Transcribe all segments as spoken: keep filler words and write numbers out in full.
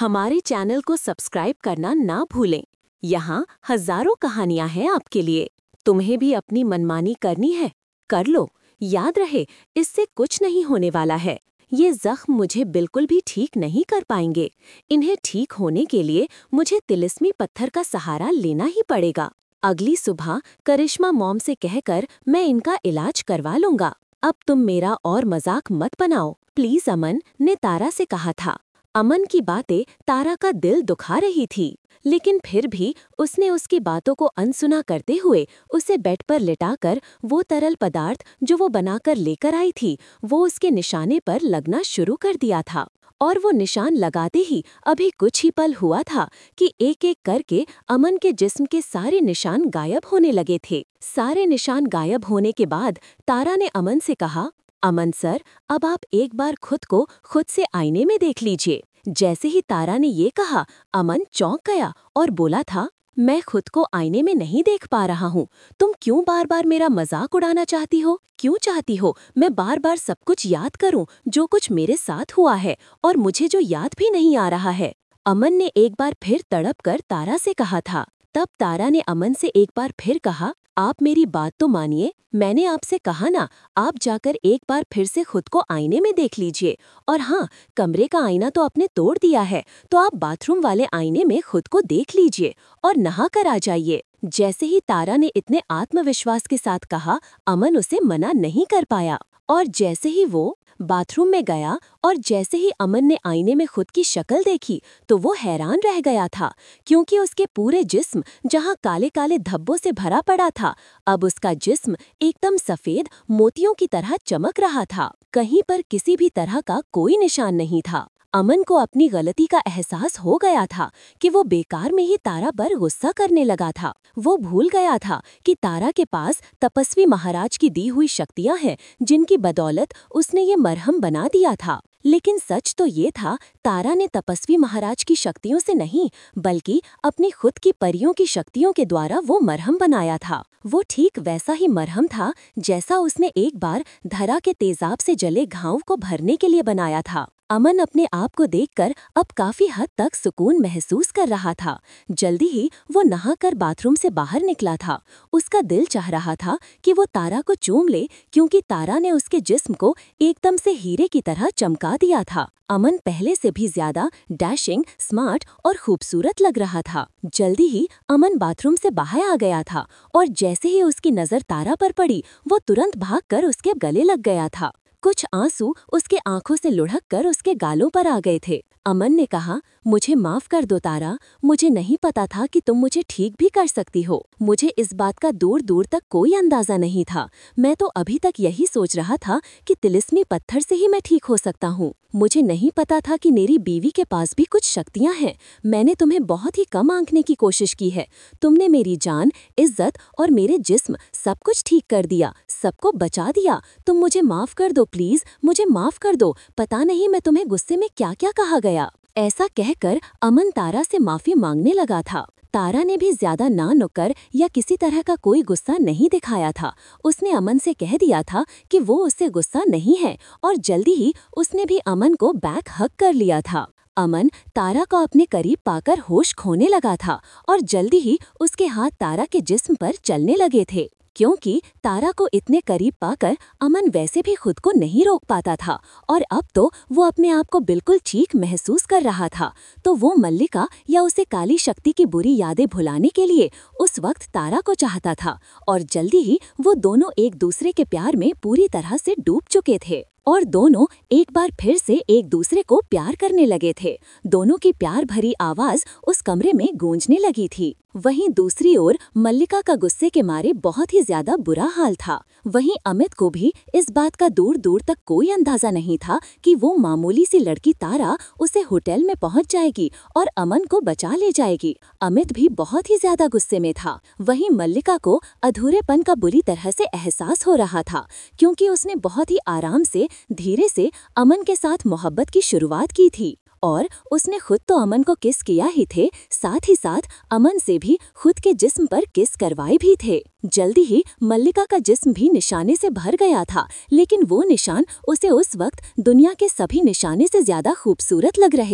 हमारे चैनल को सब्सक्राइब करना ना भूलें। यहाँ हजारों कहानियां हैं आपके लिए। तुम्हें भी अपनी मनमानी करनी है, कर लो। याद रहे, इससे कुछ नहीं होने वाला है। ये जख्म मुझे बिल्कुल भी ठीक नहीं कर पाएंगे। इन्हें ठीक होने के लिए मुझे तिलिस्मी पत्थर का सहारा लेना ही पड़ेगा। अगली सुबह करिश्मा मॉम से कहकर मैं इनका इलाज करवा लूंगा। अब तुम मेरा और मजाक मत बनाओ प्लीज, अमन ने तारा से कहा था। अमन की बातें तारा का दिल दुखा रही थी, लेकिन फिर भी उसने उसकी बातों को अनसुना करते हुए उसे बेड पर लिटाकर वो तरल पदार्थ जो वो बनाकर लेकर आई थी वो उसके निशाने पर लगना शुरू कर दिया था। और वो निशान लगाते ही अभी कुछ ही पल हुआ था कि एक एक करके अमन के जिस्म के सारे निशान गायब होने लगे थे। सारे निशान गायब होने के बाद तारा ने अमन से कहा, अमन सर, अब आप एक बार खुद को खुद से आईने में देख लीजिए। जैसे ही तारा ने ये कहा, अमन चौंक गया और बोला था, मैं खुद को आईने में नहीं देख पा रहा हूँ। तुम क्यों बार बार मेरा मजाक उड़ाना चाहती हो? क्यों चाहती हो मैं बार बार सब कुछ याद करूँ जो कुछ मेरे साथ हुआ है और मुझे जो याद भी नहीं आ रहा है? अमन ने एक बार फिर तड़प कर तारा से कहा था। तब तारा ने अमन से एक बार फिर कहा, आप मेरी बात तो मानिए, मैंने आपसे कहा ना, आप जाकर एक बार फिर से खुद को आईने में देख लीजिए। और हाँ, कमरे का आईना तो आपने तोड़ दिया है, तो आप बाथरूम वाले आईने में खुद को देख लीजिए और नहा कर आ जाइए। जैसे ही तारा ने इतने आत्मविश्वास के साथ कहा, अमन उसे मना नहीं कर पाया। और जैसे ही वो बाथरूम में गया और जैसे ही अमन ने आईने में खुद की शक्ल देखी तो वो हैरान रह गया था, क्योंकि उसके पूरे जिस्म जहां काले काले धब्बों से भरा पड़ा था, अब उसका जिस्म एकदम सफेद मोतियों की तरह चमक रहा था। कहीं पर किसी भी तरह का कोई निशान नहीं था। अमन को अपनी गलती का एहसास हो गया था कि वो बेकार में ही तारा पर गुस्सा करने लगा था। वो भूल गया था कि तारा के पास तपस्वी महाराज की दी हुई शक्तियां हैं, जिनकी बदौलत उसने ये मरहम बना दिया था। लेकिन सच तो ये था, तारा ने तपस्वी महाराज की शक्तियों से नहीं, बल्कि अपनी खुद की परियों की शक्तियों के द्वारा वो मरहम बनाया था। वो ठीक वैसा ही मरहम था जैसा उसने एक बार धरा के तेजाब से जले घाव को भरने के लिए बनाया था। अमन अपने आप को देखकर अब काफी हद तक सुकून महसूस कर रहा था। जल्दी ही वो नहाकर बाथरूम से बाहर निकला था। उसका दिल चाह रहा था कि वो तारा को चूम ले, क्योंकि तारा ने उसके जिस्म को एकदम से हीरे की तरह चमका दिया था। अमन पहले से भी ज्यादा डैशिंग, स्मार्ट और खूबसूरत लग रहा था। जल्दी ही अमन बाथरूम से बाहर आ गया था और जैसे ही उसकी नजर तारा पर पड़ी, वो तुरंत भागकर उसके गले लग गया था। कुछ आंसू उसके आंखों से लुढ़क कर उसके गालों पर आ गए थे। अमन ने कहा, मुझे माफ कर दो तारा, मुझे नहीं पता था कि तुम मुझे ठीक भी कर सकती हो। मुझे इस बात का दूर दूर तक कोई अंदाजा नहीं था। मैं तो अभी तक यही सोच रहा था कि तिलिस्मी पत्थर से ही मैं ठीक हो सकता हूँ। मुझे नहीं पता था कि मेरी बीवी के पास भी कुछ शक्तियाँ हैं। मैंने तुम्हें बहुत ही कम आंकने की कोशिश की है। तुमने मेरी जान, इज्जत और मेरे जिस्म सब कुछ ठीक कर दिया, सबको बचा दिया। तुम मुझे माफ कर दो प्लीज, मुझे माफ कर दो। पता नहीं मैं तुम्हें गुस्से में क्या क्या कहा गया। ऐसा कहकर अमन तारा से माफी मांगने लगा था। तारा ने भी ज्यादा ना नुक्कर या किसी तरह का कोई गुस्सा नहीं दिखाया था। उसने अमन से कह दिया था कि वो उससे गुस्सा नहीं है और जल्दी ही उसने भी अमन को बैक हग कर लिया था। अमन तारा को अपने करीब पाकर होश खोने लगा था और जल्दी ही उसके हाथ तारा के जिस्म पर चलने लगे थे, क्योंकि तारा को इतने करीब पाकर अमन वैसे भी खुद को नहीं रोक पाता था और अब तो वो अपने आप को बिल्कुल ठीक महसूस कर रहा था। तो वो मल्लिका या उसे काली शक्ति की बुरी यादें भुलाने के लिए उस वक्त तारा को चाहता था और जल्दी ही वो दोनों एक दूसरे के प्यार में पूरी तरह से डूब चुके थे और दोनों एक बार फिर से एक दूसरे को प्यार करने लगे थे। दोनों की प्यार भरी आवाज उस कमरे में गूंजने लगी थी। वहीं दूसरी ओर मल्लिका का गुस्से के मारे बहुत ही ज्यादा बुरा हाल था। वहीं अमित को भी इस बात का दूर दूर तक कोई अंदाजा नहीं था कि वो मामूली सी लड़की तारा उसे होटल में पहुंच जाएगी और अमन को बचा ले जाएगी। अमित भी बहुत ही ज्यादा गुस्से में था। वहीं मल्लिका को अधूरेपन का बुरी तरह से एहसास हो रहा था, क्योंकि उसने बहुत ही आराम से धीरे से अमन के साथ मोहब्बत की शुरुआत की थी और उसने खुद तो अमन को किस किया ही थे, साथ ही साथ अमन से भी खुद के जिस्म पर किस करवाए भी थे। जल्दी ही मल्लिका का जिस्म भी निशाने से भर गया था, लेकिन वो निशान उसे उस वक्त दुनिया के सभी निशाने से ज्यादा खूबसूरत लग रहे थे।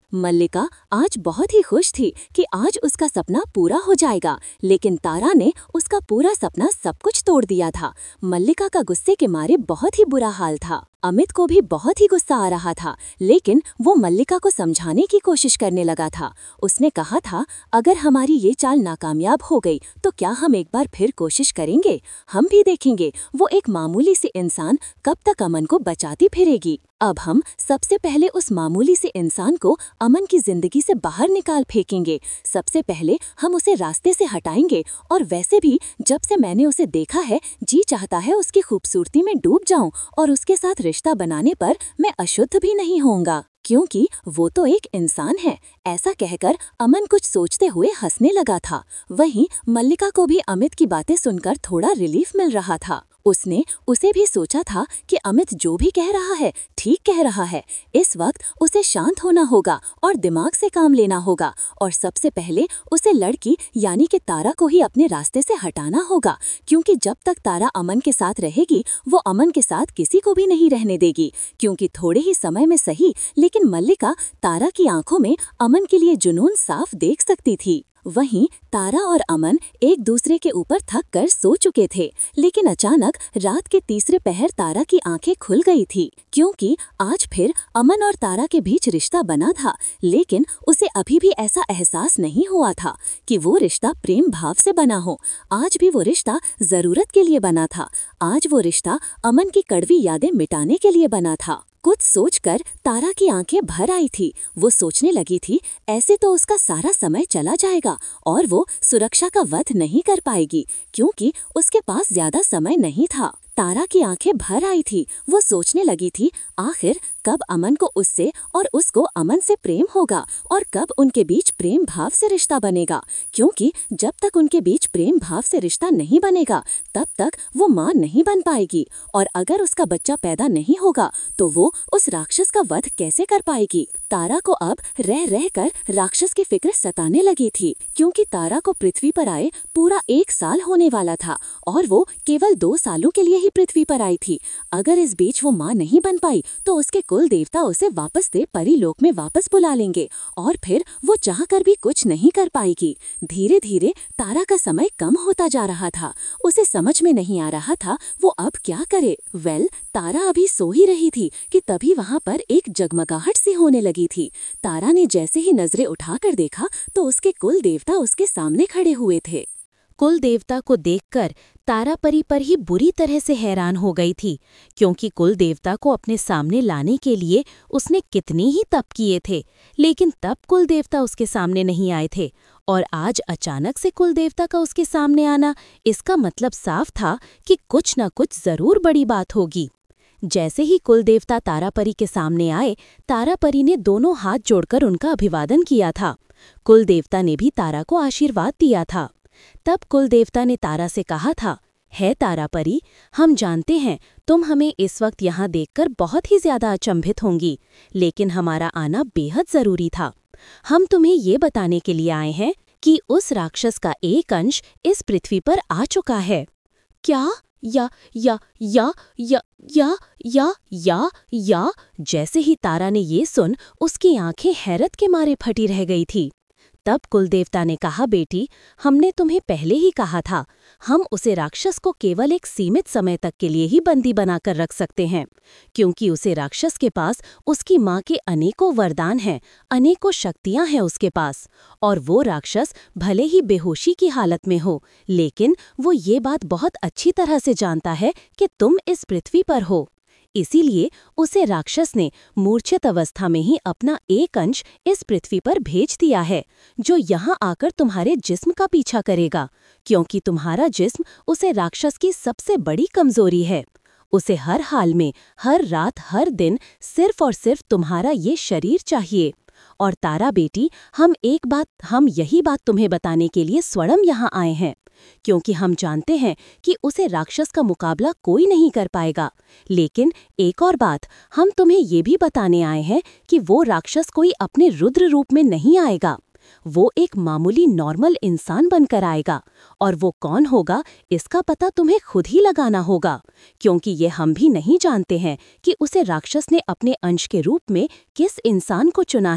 मल्लिका आज बहुत ही खुश थी कि आज उसका सपना पूरा हो जाएगा, लेकिन तारा ने उसका पूरा सपना सब कुछ तोड़ दिया था। मल्लिका का गुस्से के मारे बहुत ही बुरा हाल था। अमित को भी बहुत ही गुस्सा आ रहा था, लेकिन वो मल्लिका को समझाने की कोशिश करने लगा था। उसने कहा था, अगर हमारी ये चाल नाकामयाब हो गई तो क्या हम एक बार फिर कोशिश करेंगे? हम भी देखेंगे वो एक मामूली सी इंसान कब तक अमन को बचाती फिरेगी। अब हम सबसे पहले उस मामूली से इंसान को अमन की जिंदगी से बाहर निकाल फेंकेंगे। सबसे पहले हम उसे रास्ते से हटाएंगे, और वैसे भी जब से मैंने उसे देखा है, जी चाहता है उसकी खूबसूरती में डूब जाऊं और उसके साथ रिश्ता बनाने पर मैं अशुद्ध भी नहीं होऊंगा, क्योंकि वो तो एक इंसान है। ऐसा कहकर अमन कुछ सोचते हुए हंसने लगा था। वहीं मल्लिका को भी अमित की बातें सुनकर थोड़ा रिलीफ मिल रहा था। उसने उसे भी सोचा था कि अमित जो भी कह रहा है ठीक कह रहा है। इस वक्त उसे शांत होना होगा और दिमाग से काम लेना होगा, और सबसे पहले उसे लड़की यानी कि तारा को ही अपने रास्ते से हटाना होगा, क्योंकि जब तक तारा अमन के साथ रहेगी वो अमन के साथ किसी को भी नहीं रहने देगी। क्योंकि थोड़े ही समय में सही, लेकिन मल्लिका तारा की आंखों में अमन के लिए जुनून साफ देख सकती थी। वहीं तारा और अमन एक दूसरे के ऊपर थक कर सो चुके थे, लेकिन अचानक रात के तीसरे पहर तारा की आंखें खुल गई थी, क्योंकि आज फिर अमन और तारा के बीच रिश्ता बना था। लेकिन उसे अभी भी ऐसा एहसास नहीं हुआ था कि वो रिश्ता प्रेम भाव से बना हो। आज भी वो रिश्ता जरूरत के लिए बना था। आज वो रिश्ता अमन की कड़वी यादें मिटाने के लिए बना था। कुछ सोचकर तारा की आंखें भर आई थी। वो सोचने लगी थी, ऐसे तो उसका सारा समय चला जाएगा और वो सुरक्षा का वध नहीं कर पाएगी, क्योंकि उसके पास ज्यादा समय नहीं था। तारा की आंखें भर आई थी। वो सोचने लगी थी, आखिर कब अमन को उससे और उसको अमन से प्रेम होगा, और कब उनके बीच प्रेम भाव से रिश्ता बनेगा। क्योंकि जब तक उनके बीच प्रेम भाव से रिश्ता नहीं बनेगा, तब तक वो मां नहीं बन पाएगी, और अगर उसका बच्चा पैदा नहीं होगा तो वो उस राक्षस का वध कैसे कर पाएगी। तारा को अब रह रह कर राक्षस की फिक्र सताने लगी थी, क्योंकि तारा को पृथ्वी पर आए पूरा एक साल होने वाला था, और वो केवल दो सालों के लिए ही पृथ्वी पर आई थी। अगर इस बीच वो मां नहीं बन पाई तो उसके कुल देवता उसे वापस से परीलोक में वापस बुला लेंगे, और फिर वो चाहकर भी कुछ नहीं कर पाएगी। धीरे धीरे तारा का समय कम होता जा रहा था। उसे समझ में नहीं आ रहा था वो अब क्या करे। वेल, तारा अभी सो ही रही थी कि तभी वहां पर एक जगमगाहट सी होने लगी थी। तारा ने जैसे ही नजरें उठाकर देखा तो उसके कुल देवता उसके सामने खड़े हुए थे। कुल देवता को देखकर तारा परी पर ही बुरी तरह से हैरान हो गई थी, क्योंकि कुल देवता को अपने सामने लाने के लिए उसने कितनी ही तप किए थे, लेकिन तब कुल देवता उसके सामने नहीं आए थे। और आज अचानक से कुल देवता का उसके सामने आना, इसका मतलब साफ था कि कुछ न कुछ जरूर बड़ी बात होगी। जैसे ही कुल देवता तारा परी के सामने आए, तारा परी ने दोनों हाथ जोड़कर उनका अभिवादन किया था। कुल देवता ने भी तारा को आशीर्वाद दिया था। तब कुल देवता ने तारा से कहा था, है तारा परी, हम जानते हैं तुम हमें इस वक्त यहाँ देखकर बहुत ही ज्यादा अचंभित होंगी, लेकिन हमारा आना बेहद जरूरी था। हम तुम्हें ये बताने के लिए आए हैं कि उस राक्षस का एक अंश इस पृथ्वी पर आ चुका है। क्या? या या या या या या या या जैसे ही तारा ने ये सुन, उसकी आंखें हैरत के मारे फटी रह गई थी। तब कुलदेवता ने कहा, बेटी, हमने तुम्हें पहले ही कहा था, हम उसे राक्षस को केवल एक सीमित समय तक के लिए ही बंदी बनाकर रख सकते हैं, क्योंकि उसे राक्षस के पास उसकी माँ के अनेकों वरदान हैं, अनेकों शक्तियां हैं उसके पास, और वो राक्षस भले ही बेहोशी की हालत में हो, लेकिन वो ये बात बहुत अच्छी तरह से जानता है कि तुम इस पृथ्वी पर हो। इसीलिए उसे राक्षस ने मूर्छित अवस्था में ही अपना एक अंश इस पृथ्वी पर भेज दिया है, जो यहाँ आकर तुम्हारे जिस्म का पीछा करेगा, क्योंकि तुम्हारा जिस्म उसे राक्षस की सबसे बड़ी कमजोरी है। उसे हर हाल में, हर रात, हर दिन सिर्फ और सिर्फ तुम्हारा ये शरीर चाहिए। और तारा बेटी, हम एक बात हम यही बात तुम्हें बताने के लिए स्वयं यहाँ आए हैं, क्योंकि हम जानते हैं कि उसे राक्षस का मुकाबला कोई नहीं कर पाएगा। लेकिन एक और बात, हम तुम्हें ये भी बताने आए हैं कि वो राक्षस कोई अपने रुद्र रूप में नहीं आएगा, वो एक मामूली नॉर्मल इंसान बनकर आएगा, और वो कौन होगा इसका पता तुम्हें खुद ही लगाना होगा, क्योंकि ये हम भी नहीं जानते हैं कि उसे राक्षस ने अपने अंश के रूप में किस इंसान को चुना है,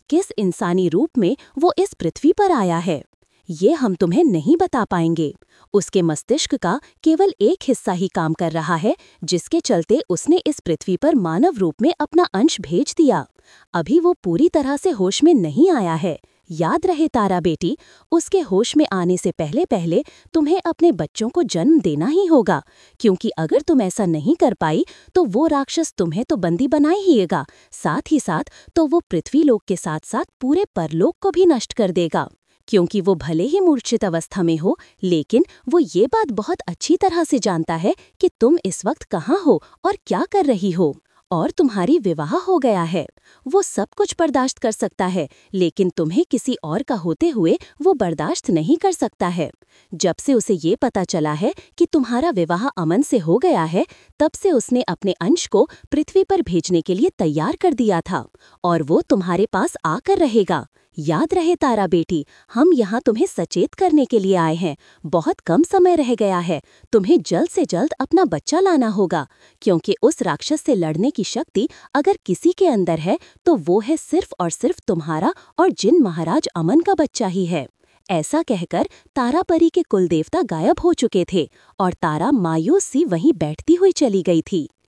किस इंसानी रूप में वो इस पृथ्वी पर आया है, ये हम तुम्हें नहीं बता पाएंगे। उसके मस्तिष्क का केवल एक हिस्सा ही काम कर रहा है, जिसके चलते उसने इस पृथ्वी पर मानव रूप में अपना अंश भेज दिया। अभी वो पूरी तरह से होश में नहीं आया है। याद रहे तारा बेटी, उसके होश में आने से पहले पहले तुम्हें अपने बच्चों को जन्म देना ही होगा, क्योंकि अगर तुम ऐसा नहीं कर पाई तो वो राक्षस तुम्हें तो बंदी बना ही लेगा, साथ ही साथ तो वो पृथ्वी लोक के साथ साथ पूरे परलोक को भी नष्ट कर देगा। क्योंकि वो भले ही मूर्छित अवस्था में हो, लेकिन वो ये बात बहुत अच्छी तरह से जानता है कि तुम इस वक्त कहाँ हो और क्या कर रही हो, और तुम्हारी विवाह हो गया है। वो सब कुछ बर्दाश्त कर सकता है, लेकिन तुम्हें किसी और का होते हुए वो बर्दाश्त नहीं कर सकता है। जब से उसे ये पता चला है कि तुम्हारा विवाह अमन से हो गया है, तब से उसने अपने अंश को पृथ्वी पर भेजने के लिए तैयार कर दिया था, और वो तुम्हारे पास आकर रहेगा। याद रहे तारा बेटी, हम यहाँ तुम्हें सचेत करने के लिए आए हैं। बहुत कम समय रह गया है, तुम्हें जल्द से जल्द अपना बच्चा लाना होगा, क्योंकि उस राक्षस से लड़ने की शक्ति अगर किसी के अंदर है तो वो है सिर्फ और सिर्फ तुम्हारा और जिन महाराज अमन का बच्चा ही है। ऐसा कहकर तारा परी के कुलदेवता गायब हो चुके थे और तारा मायूस सी वहीं बैठती हुई चली गई थी।